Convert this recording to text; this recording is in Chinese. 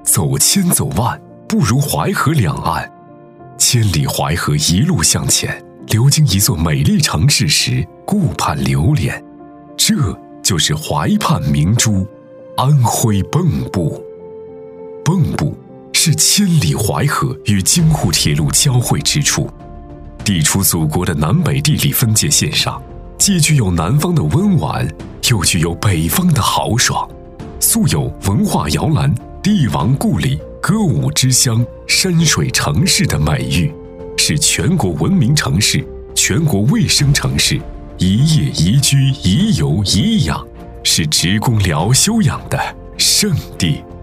走千走万，不如淮河两岸。千里淮河一路向前，流经一座美丽城市时，顾盼流连。这就是淮畔明珠，安徽蚌埠。蚌埠是千里淮河与京沪铁路交汇之处，地处祖国的南北地理分界线上，既具有南方的温婉，又具有北方的豪爽，素有文化摇篮、帝王故里、歌舞之乡、山水城市的美誉，是全国文明城市、全国卫生城市，宜业宜居宜游宜养，是职工疗休养的圣地。